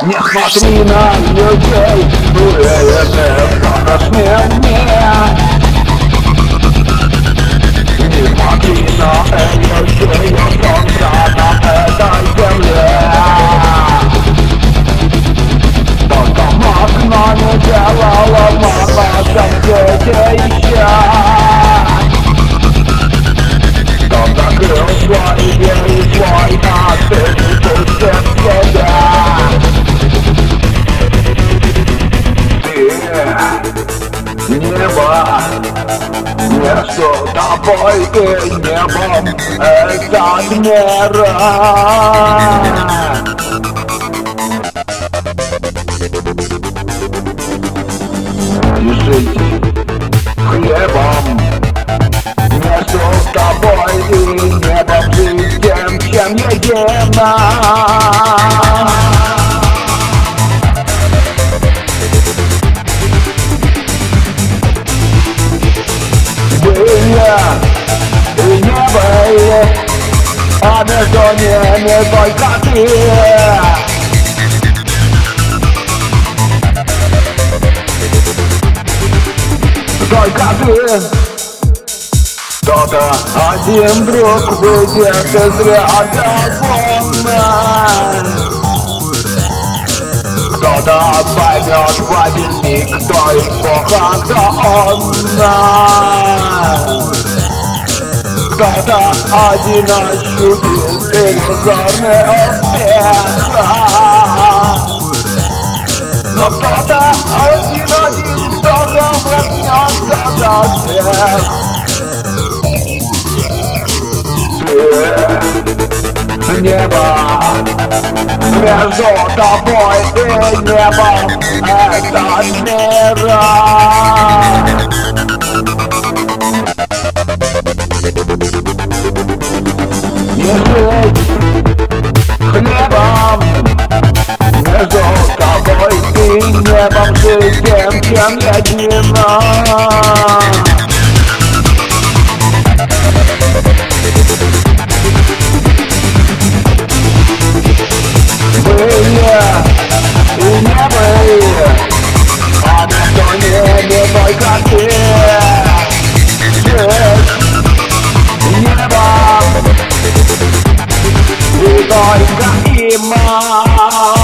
Не смотри на людей, это смертные. Не смотри на людей, солнца на этой земле. Только окно не делала мама, где еще. Кто закрыл свои двери, свой отель, пустит себя. Небо между тобой и небом этот мир. И жить хлебом между тобой и небом, жить тем, чем едино. И небо, а между ними только ты. Только ты. Кто-то один друг выйдет из ряда вон. Кто-то поймет в один миг, кто из Бога, кто он. Кто-то один ощутит иллюзорный успех. Но кто-то один тоже проснется за всех. Небо между тобой и небом этот мир. Не жить хлебом между тобой и небом, жить тем, чем едино. И не были, а между ними только ты. Жить небом и только им.